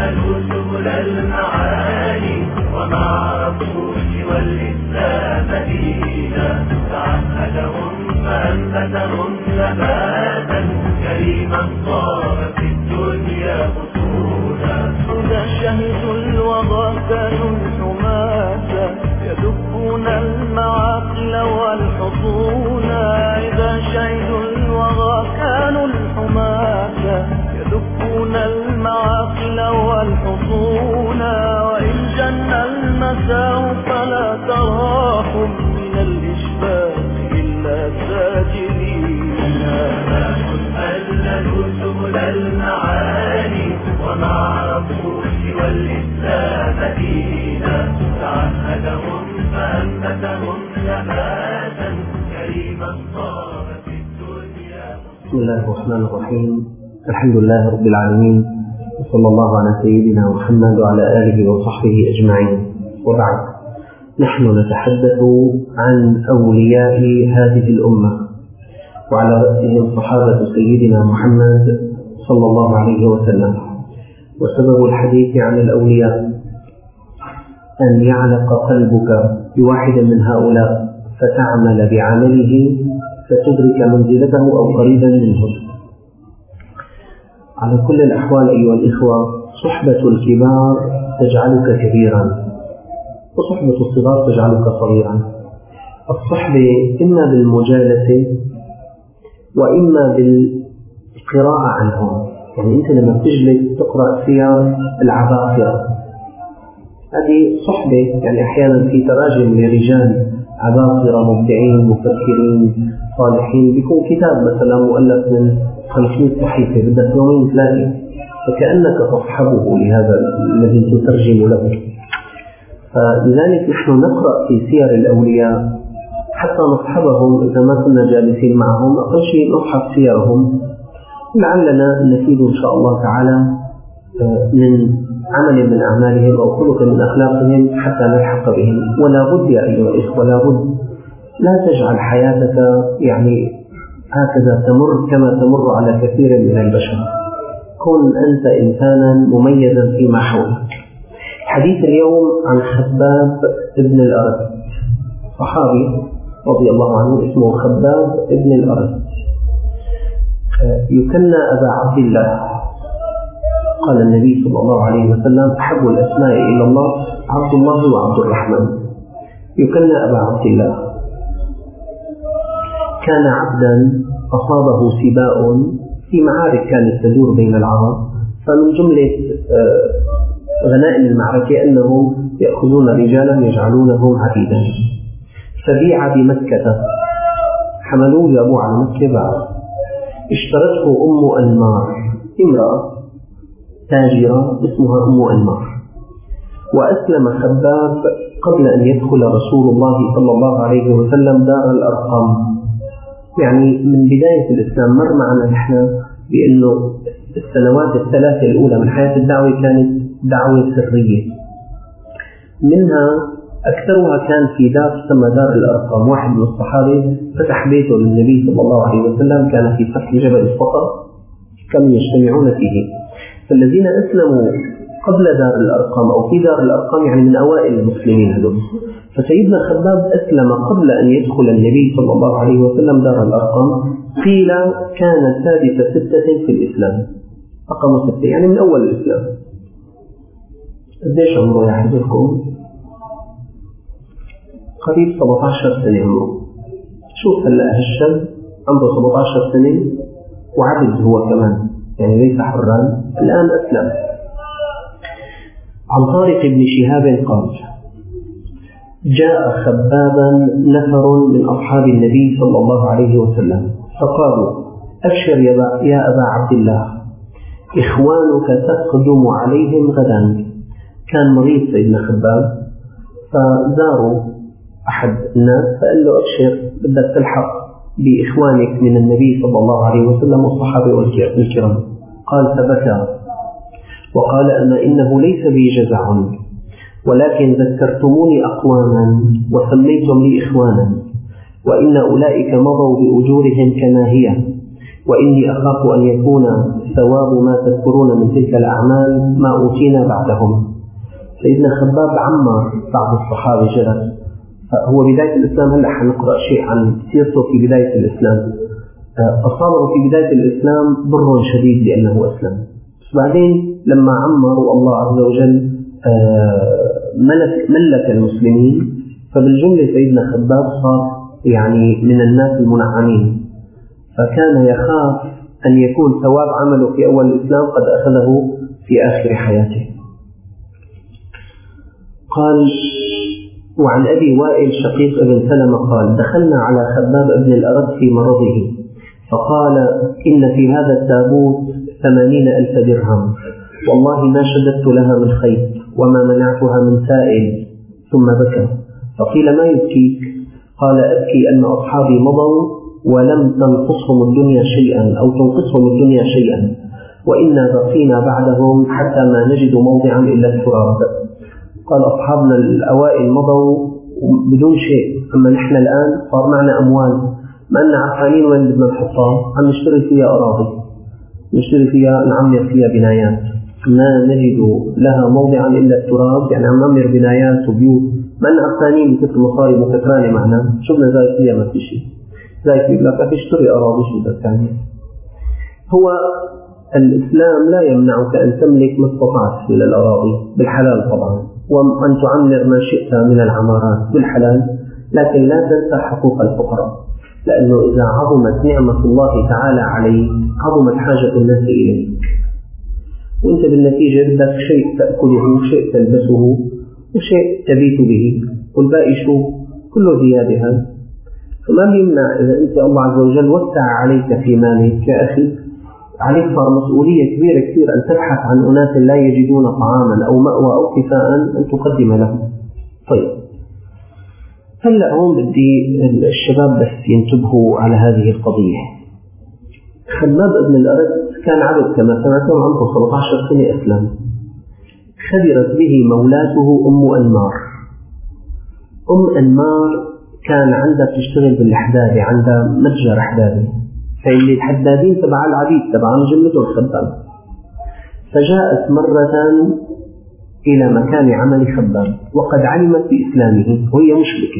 أهلوا سبل المعاني وما عرفوا سوى الإسلام دينا، تعهدهم فأنبتهم نباتا كريما صار في الدنيا أصولا. إذا شهدوا الوغى كانوا الحماة يدبون المعاقل والحصون، إذا شهدوا الوغى كانوا الحماة يدبون المعاقل والحصون، وإن جن المساء فلا تراهم من الإشباه إلا ساجدين. أللوا سبل المعاني وما عرفوا سوى الإسلام دينا، تعهدهم فأنبتهم نباتا كريما صار في الدنيا. بسم الله الرحمن الرحيم، الحمد لله رب العالمين، وصلى الله على سيدنا محمد وعلى آله وصحبه أجمعين. وبعد، نحن نتحدث عن أولياء هذه الأمة، وعلى رأسهم صحابة سيدنا محمد صلى الله عليه وسلم. وسبب الحديث عن الأولياء أن يعلق قلبك بواحد من هؤلاء فتعمل بعمله فتدرك منزلته أو قريبا منه. على كل الأحوال أيها الإخوة، صحبة الكبار تجعلك كبيرا، وصحبة الصغار تجعلك صغيرا. الصحبة إما بالمجالسة وإما بالقراءة عنهم، يعني أنت لما تجلس تقرأ سير العباقرة هذه صحبة، يعني أحيانا في تراجم لرجال عباقرة مبدعين مفكرين صالحين بيكون كتاب مثلا مؤلف من 500 صحيفة بدك يومين ثلاثة، فكأنك تصحبه لهذا الذي تترجم له. فلذلك نحن نقرأ في سير الأولياء حتى نصحبهم، إذا ما كنا جالسين معهم أقل شيء نصحب سيرهم، لعلنا نفيد إن شاء الله تعالى من عمل من أعمالهم أو خلق من أخلاقهم حتى نلحق بهم. ولا بد يا أيها الإخوة، ولا بد، لا تجعل حياتك يعني هكذا تمر كما تمر على كثير من البشر، كن أنت إنسانا مميزا فيما حولك. حديث اليوم عن خباب ابن الأرد، صحابي رضي الله عنه اسمه خباب ابن الأرد، يكنى أبا عبد الله. قال النبي صلى الله عليه وسلم: أحب الأسماء إلى الله عبد الله وعبد الرحمن. يكنى أبا عبد الله. كان عبدا أصابه سباء في معارك كانت تدور بين العرب، فمن جملة غنائم المعركة أنهم يأخذون رجالا يجعلونهم عبيدا، فبيع بمكة، حملوه جابوه على مكة باع. اشترته أم أنمار، امرأة تاجرة اسمها أم أنمار. وأسلم خباب قبل أن يدخل رسول الله صلى الله عليه وسلم دار الأرقام، يعني من بداية الإسلام. مر معنا نحن بأنه السنوات الثلاثة الأولى من حياة الدعوة كانت دعوة سرية، منها أكثرها كان في دار تسمى دار الأرقام. واحد من الصحابة فتح بيته للنبي صلى الله عليه وسلم، كان في سفح جبل الصفا، كانوا يجتمعون فيه. فالذين أسلموا قبل دار الأرقام أو في دار الأرقام يعني من أوائل المسلمين هذول. فسيدنا خباب أسلم قبل أن يدخل النبي صلى الله عليه وسلم دار الأرقام، قيل كان سادس 6 في الإسلام، رقم 6 يعني من أول الإسلام. قديش عمره يا حضركم؟ قريب 17 سنة عمره. شوف هلا هالشاب عنده 17 سنة وعبد هو كمان، يعني ليس حرا، الآن أسلم. عن طارق بن شهاب قال: جاء خبابا نفر من أصحاب النبي صلى الله عليه وسلم فقالوا: أبشر يا أبا عبد الله، إخوانك تقدم عليهم غدا. كان مريض سيدنا خباب، فزاروا أحد الناس فقال له: أبشر، بدك تلحق بإخوانك من النبي صلى الله عليه وسلم والصحابة الكرام. قال فبكى وقال: أما إنه ليس بي جزع، ولكن ذكرتموني أقواما وسميتم لي إخوانا، وإن أولئك مضوا بأجورهم كما هي، وإني أخاف أن يكون ثواب ما تذكرون من تلك الأعمال ما أوتينا بعدهم. سيدنا خباب عمر بعض الصحابة جلس، هو بداية الإسلام. هلأ حنقرأ شيء عن سيرته في بداية الإسلام. أصابه في بداية الإسلام ضر شديد لأنه أسلم، بعدين لما عمر والله عز وجل ملك المسلمين، فبالجملة سيدنا خباب صار يعني من الناس المنعمين، فكان يخاف أن يكون ثواب عمله في أول الإسلام قد أخذه في آخر حياته. قال: وعن أبي وائل شقيق ابن سلمة قال: دخلنا على خباب بن الأرد في مرضه فقال: إن في هذا التابوت 80,000 درهم، والله ما شددت لها من خيط وما منعتها من سائل. ثم بكى. فقيل: ما يبكيك؟ قال: أبكي أن أصحابي مضوا ولم تنقصهم الدنيا شيئا أو تنقصهم الدنيا شيئا، وإنا بقينا بعدهم حتى ما نجد موضعا إلا التراب. قال: أصحابنا الأوائل مضوا بدون شيء، أما نحن الآن صار معنا أموال ما أننا عارفين وين بدنا نحطها، عم نشتري فيها أراضي، نشتري فيها، نعمر فيها بنايات، ما نجد لها موضعا إلا التراب، يعني عم نعمر بنايات وبيوت ما أننا عارفين مثل مصاري مكترانة معنا، شفنا زي فيها ما في شيء، زي في لك تشتري أراضي شو بدك تعمل. هو الإسلام لا يمنعك أن تملك ما استطعت من الأراضي بالحلال طبعا، وأن تعمر ما شئت من العمارات بالحلال، لكن لا تنسى حقوق الفقراء، لأنه إذا عظمت نعمة الله تعالى عليك عظمت حاجة الناس إليك، وأنت بالنتيجة بدك شيء تأكله، شيء تلبسه، وشيء تبيت به، والباقي شو؟ كله زيادة. هذا فما بيمنع إذا أنت الله عز وجل وسع عليك في مالك يا أخي، عليك صار مسؤولية كبيرة كثير أن تبحث عن أناس لا يجدون طعاما أو مأوى أو كفاء أن تقدم لهم. طيب، هلأ هون بدي الشباب بس ينتبهوا على هذه القضية. خباب بن الأرد كان عبد كما سمعتم، عمره 17 سنة أسلم. خبرت به مولاته أم أنمار. أم أنمار كان عندها تشتغل بالحدادة، عندها متجر حدادي، فاللي الحدادين تبع العبيد تبعهم جملته الخباب. فجاءت مرة إلى مكان عمل خباب وقد علمت بإسلامه وهي مشركة،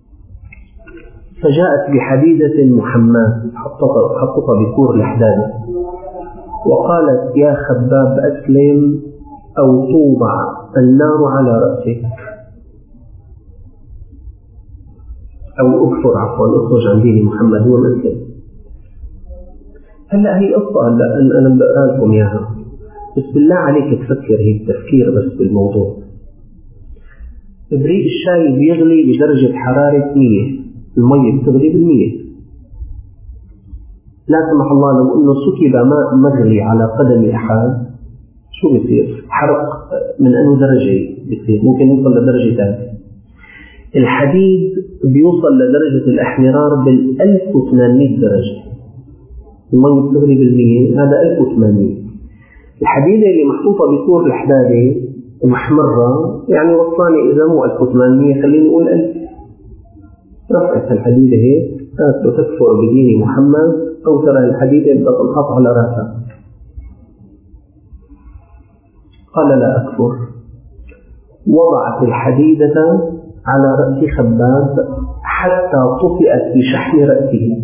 فجاءت بحديدة محماة حطتها بكور الحدادة وقالت: يا خباب أسلم أو توضع النار على رأسك، أو أكفر، أخرج عن دين محمد، هو مسلم. هلأ هي قصة، هلأ أنا بقرأ لكم إياها، بس بالله عليك تفكر هيك تفكير بس بالموضوع. إبريق الشاي بيغلي بدرجة حرارة 100، المية بتغلي بال100. لا سمح الله لو إنه سكب ماء مغلي على قدم أحد شو بيصير؟ حرق من أنه درجة بيصير، ممكن يوصل لدرجة ثانية. الحديد بيوصل لدرجة الأحمرار 1800 درجة، المية بتغلي بال100، هذا 1800. الحديدة اللي محطوطة بكور الحدادة محمرة يعني وصلاني إذا مو 1800 خلينا نقول 1000. رفعت الحديدة هيك قالت له: تكفر بدين محمد أو ترى الحديدة بدها تنحط على رأسها. قال: لا أكفر. وضعت الحديدة على رأس خباب حتى طفئت بشحم رأسه.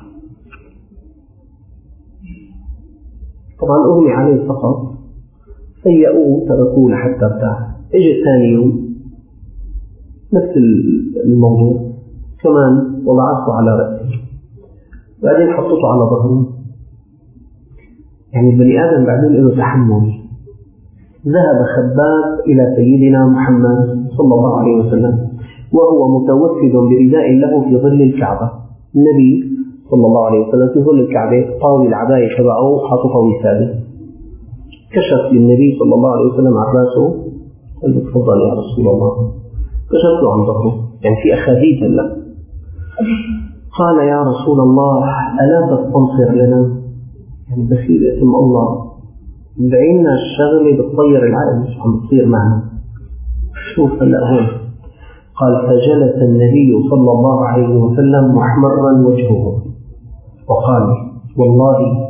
طبعا أغمي عليه فقط، سيئوه تركوه لحتى ارتاح. اجى ثاني يوم نفس الموضوع كمان، وضعته على رأسه، بعدين حطته على ظهره. يعني البني آدم بعدين له تحمل. ذهب خباب إلى سيدنا محمد صلى الله عليه وسلم وهو متوسد برداء له في ظل الكعبة. النبي صلى الله عليه وسلم في ظل الكعبة طاوي العباية تبعه حاططها وسادة. كشف للنبي صلى الله عليه وسلم عن راسه، قال: تفضل يا رسول الله. كشف له عن ظهره، يعني في أخاذيد هلا. قال: يا رسول الله ألا تستنصر لنا؟ يعني بخيل اسم الله، بعيننا الشغلة بتطير العقل، مش عم بتصير معنا. شوف هلا هون. قال: فجلس النبي صلى الله عليه وسلم محمرا وجهه وقال: والله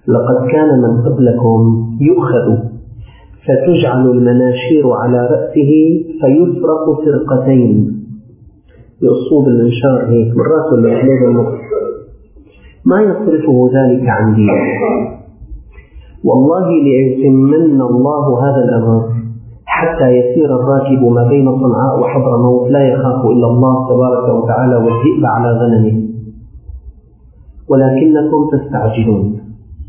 لقد كان من قبلكم يؤخذ فتجعل المناشير على رأسه فيفرق فرقتين، يقصوه بالمنشار هيك من رأسه لحليب المخ، ما يصرفه ذلك عن دينه. والله ليتمن الله هذا الأمر حتى يسير الراكب ما بين صنعاء وحضرموت لا يخاف إلا الله تبارك وتعالى والذئب على غنمه، ولكنكم تستعجلون.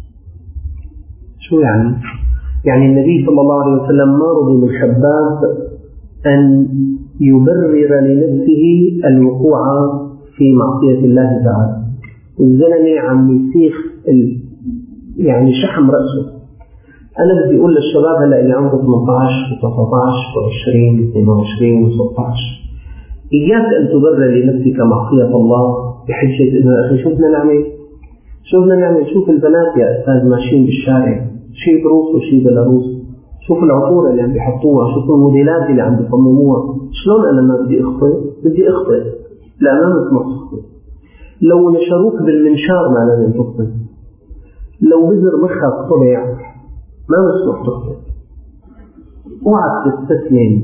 شو يعني؟ يعني النبي صلى الله عليه وسلم ما رضي من خباب أن يبرر لنفسه الوقوع في معصية الله تعالى. الزلمة عم يسيخ يعني شحم رأسه. أنا بدي أقول للشباب هلا اللي عمره 18 و19 و20 و22 و16 إياك أن تبرر لنفسك معصية الله بحجة إنه أخي شو بدنا نعمل شوف البنات يا أستاذ ماشيين بالشارع، شيء بروس وشيء بلاروس، شوف العطورة اللي عم بيحطوها، شوف الموديلات اللي عم بيصمموها. شلون أنا ما بدي أخطئ؟ لا ما مسمح تخطئ. لو نشروك بالمنشار ما لازم تخطئ. لو بزر مخك طلع ما مسمح تخطئ. اوعى تستسلم.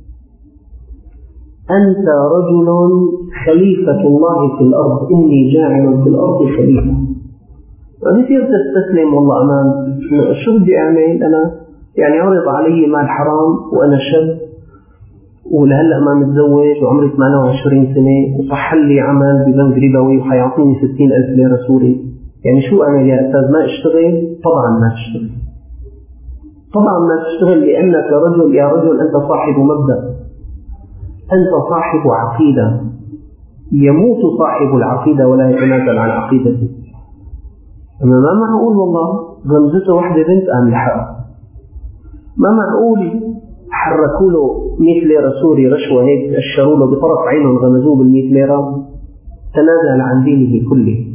أنت رجل خليفة الله في الأرض، إني جاعل في الأرض خليفة. ما بصير تستسلم والله أمان شو بدي أعمل أنا؟ يعني عرض علي مال حرام وأنا شاب ولهلا ما متزوج وعمري 28 سنة وصح لي عمل ببنك ربوي وحيعطيني 60,000 ليرة سوري، يعني شو أعمل يا أستاذ؟ ما أشتغل؟ طبعا ما تشتغل لأنك رجل. يا رجل أنت صاحب مبدأ، أنت صاحب عقيدة، يموت صاحب العقيدة ولا يتنازل عن عقيدته. أما ما معقول والله غمزته واحدة بنت قام لحقها، ما معقول حركوا له 100 ليرة سوري رشوة هيك أشروا له بطرف عينهم غمزوه بال100 ليرة تنازل عن دينه كله.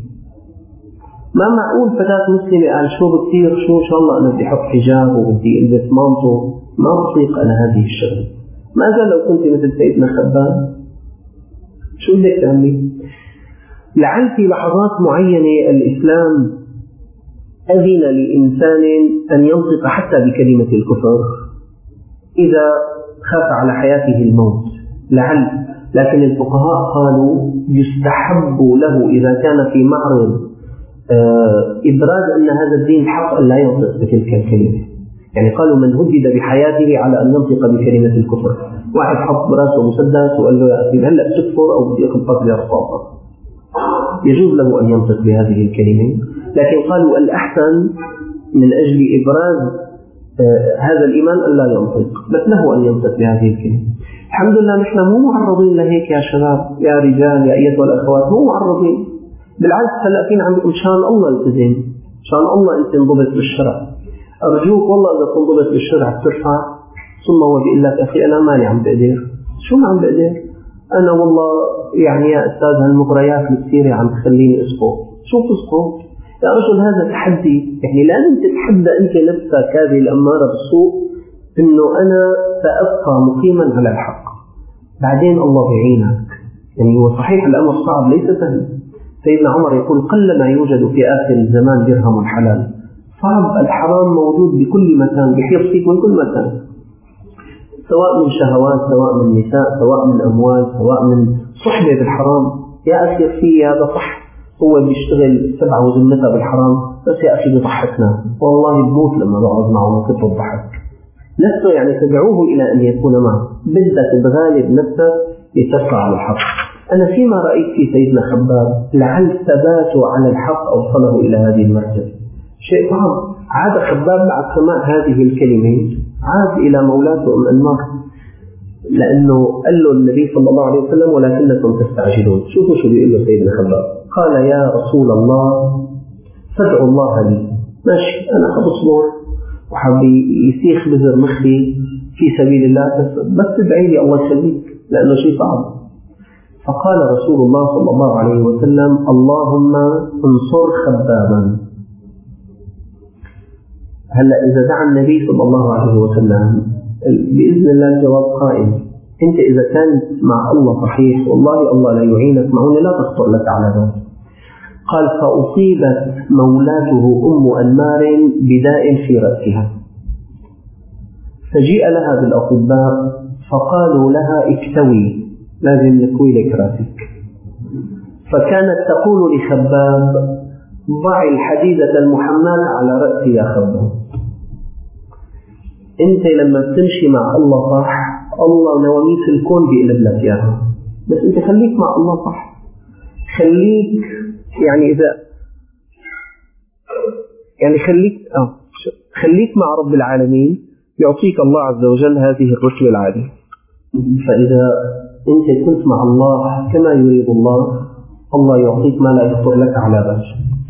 ما معقول فتاة مسلمة قال شو بتصير شو إن شاء الله أنا بدي أحط حجاب وبدي ألبس مانطو، ما بطيق أنا هذه الشغلة. ماذا لو كنت مثل سيدنا خباب؟ شو بدك تعملي؟ لعل في لحظات معينة الإسلام أذن لإنسان أن ينطق حتى بكلمة الكفر إذا خاف على حياته الموت، لعل. لكن الفقهاء قالوا يستحب له إذا كان في معرض إبراز أن هذا الدين حق أن لا ينطق بتلك الكلمة. يعني قالوا من هدد بحياته على أن ينطق بكلمة الكفر، واحد حط براسه مسدس وقال له يا أخي هلأ بتكفر أو بدي أخبطك برصاصة، يجوز له أن ينطق بهذه الكلمة. لكن قالوا الأحسن من أجل إبراز هذا الإيمان أن لا ينطق، بس له أن ينطق بهذه الكلمة. الحمد لله نحن مو معرضين لهيك يا شباب يا رجال يا أيتها الأخوات، مو معرضين. بالعكس هلا فينا عم بيقول شان الله التزم، شان الله أنت انضبط بالشرع. أرجوك والله إذا تنضبط بالشرع بترفع. ثم هو بيقول لك أخي أنا ماني عم بقدر. شو ما عم بقدر؟ أنا والله يعني يا أستاذ هالمغريات الكثيرة عم تخليني أسقط. شو تسقط؟ يا رجل هذا تحدي، يعني لازم تتحدى أنت نفسك هذه الأمارة بالسوء إنه أنا سأبقى مقيما على الحق، بعدين الله يعينك. يعني هو صحيح الأمر صعب ليس سهل. سيدنا عمر يقول قل ما يوجد في آخر الزمان درهم حلال. صعب، الحرام موجود بكل مكان، بيحيط فيك من كل مكان، سواء من شهوات، سواء من نساء، سواء من أموال، سواء من صحبة بالحرام. يا أخي في هذا صح هو بيشتغل 7 وزمتها بالحرام، بس يا أخي بيضحكنا والله بموت لما بقعد معه من كتر الضحك نفسه. يعني تدعوه إلى أن يكون معه، بدك تغالب نفسك لتبقى على الحق. أنا فيما رأيت في سيدنا خباب لعل ثباته على الحق أوصله إلى هذه المرتبة. شيء صعب. عاد خباب بعد سماع هذه الكلمة عاد إلى مولاته أم أنمار، لأنه قال له النبي صلى الله عليه وسلم ولكنكم تستعجلون. شوفوا شو بيقول له سيدنا خباب. قال يا رسول الله فادعوا الله لي. ماشي أنا أصبر وحبي يسيخ بزر مخي في سبيل الله، بس ادعي لي الله يخليك لأنه شيء صعب. فقال رسول الله صلى الله عليه وسلم اللهم انصر خبابا. هلأ إذا دعا النبي صلى الله عليه وسلم بإذن الله الجواب قائم. أنت إذا كانت مع الله صحيح والله الله لا يعينك معونة لا تخطر لك على ذلك. قال: فأصيبت مولاته أم أنمار بداء في رأسها، فجيء لها بالأطباء فقالوا لها: اكتوي، لازم نكوي لك رأسك. فكانت تقول لخباب: ضع الحديدة المحملة على رأسي يا خباب. انت لما بتمشي مع الله صح، الله نواميس الكون بيقلب لك اياها، بس انت خليك مع الله صح، خليك مع رب العالمين، يعطيك الله عز وجل هذه الرتبة العالية. فإذا انت كنت مع الله كما يريد الله، الله يعطيك ما لا يخطر لك على بال.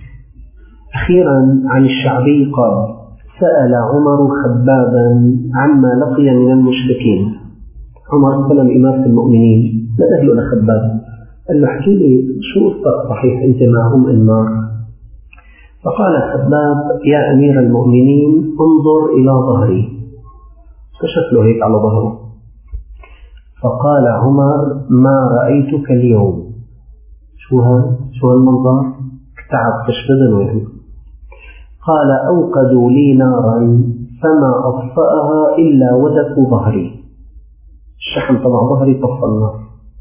أخيرا عن الشعبي قال: سأل عمر خبابا عما لقي من المشركين. عمر سلم إمام المؤمنين، نده له لخباب قال له: احكي لي شو صحيح أنت مع أم أنمار؟ فقال خباب: يا أمير المؤمنين انظر إلى ظهري. كشف له هيك على ظهره، فقال عمر: ما رأيتك اليوم. شو هالمنظر؟ تعب كشف يعني. قال: أوقدوا لي نارا فما أطفأها إلا ودك ظهري. الشحم طبعا ظهري طفى النار.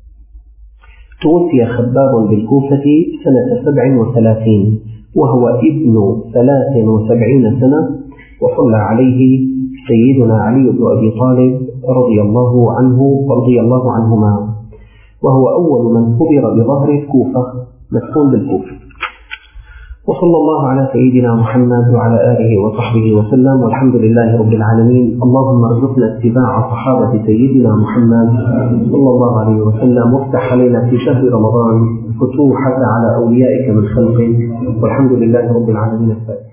توفي خباب بالكوفة سنة 37 وهو ابن 73 سنة، وصلى عليه سيدنا علي بن أبي طالب رضي الله عنه ورضي الله عنهما، وهو أول من قبر بظهر الكوفة، مدفون بالكوفة. وصلى الله على سيدنا محمد وعلى آله وصحبه وسلم، والحمد لله رب العالمين. اللهم ارزقنا اتباع صحابة سيدنا محمد صلى الله عليه وسلم، وافتح علينا في شهر رمضان فتوحك على أوليائك من خلقك، والحمد لله رب العالمين.